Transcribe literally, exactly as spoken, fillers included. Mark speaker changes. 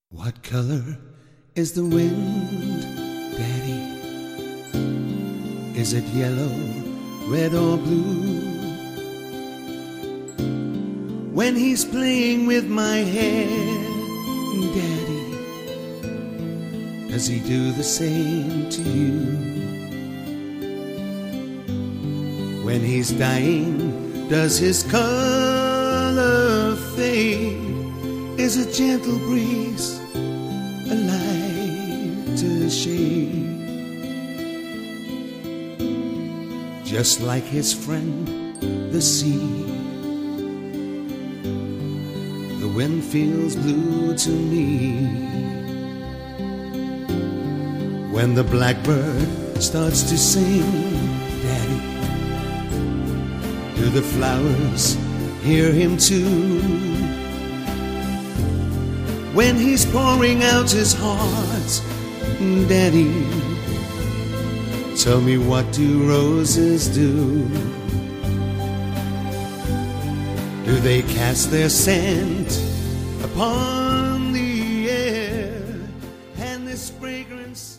Speaker 1: What color is the wind, Daddy? Is it yellow, red or blue? When he's playing with my hair, Daddy, does he do the same to you? When he's dying, does his color fade? Is a gentle breeze a lighter shade? Just like his friend, the sea, the wind feels blue to me. When the blackbird starts to sing, Daddy, do the flowers hear him too? When he's pouring out his heart, Daddy, tell me, what do roses do? Do they cast their scent upon the air, and this fragrance